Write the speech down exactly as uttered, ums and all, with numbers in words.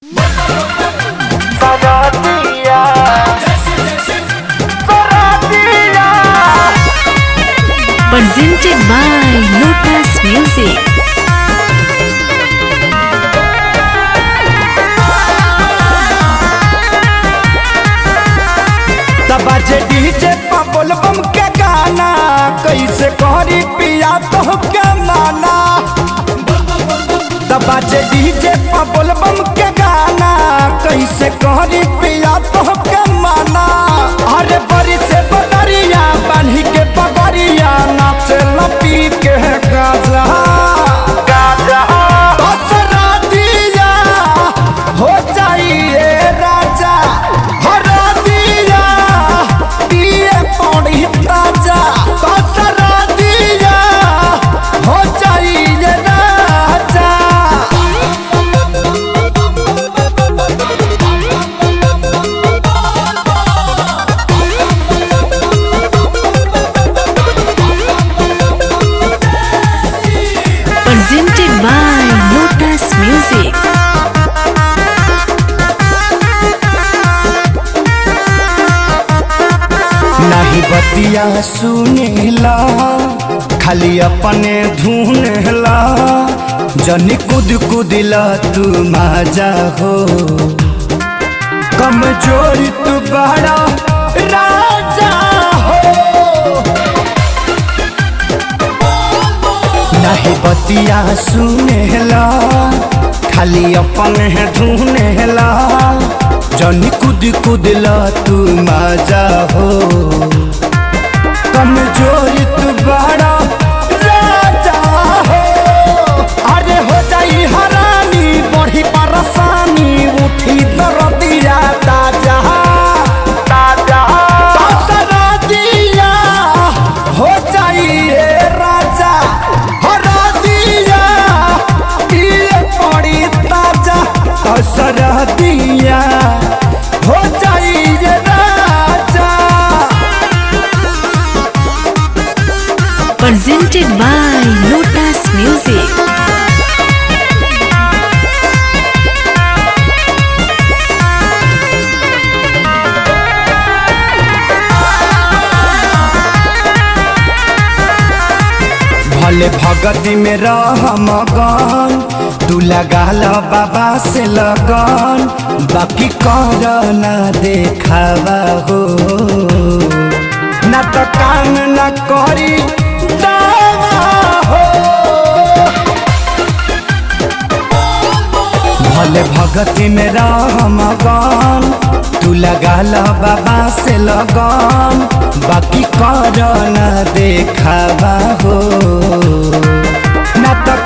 Presented by Lotus Music. बाजे DJ पा बोलबम के गाना कैसे करी पिया तो के माना। बाजे डीजे पा बोलबम के गाना कैसे करी पिया तो के माना। अरे बड़ी से बदरिया बांधी के पगड़िया नाचे लपी के गाजा गाजा दसरा दिया हो जाइए राजा ताजा दसरा दिया हो जाइए राजा। Presented by Lotus Music. नहीं बतिया सुनेला खाली अपने धुनेला जनी कूद कूदिला तू मजा हो कमजोरी तू बड़ा राजा हो। नहीं बतिया सुनेला खाली अपने धुनेला जनी कूद कूदिला तू मजा हो कमजोरी तू बड़ा राजा हो। अरे हो जाई हरानी बढ़ी परेशानी उठी दर्दिया ताजा ताजा दसरा दिया हो जाइए राजा हरा दिया पिए पड़ी ताजा दसरा दिया हो जाइए राजा। Presented by Lotus Music. भले भगती में रह मगन तू लगा लो बाबा से लगन बाकी कर ना देखावा हो ना तो काम ना करी दावा हो। भले भगती में रह मगन तू लगा लो बाबा से लगन बाकी कर ना देखावा हो ना तो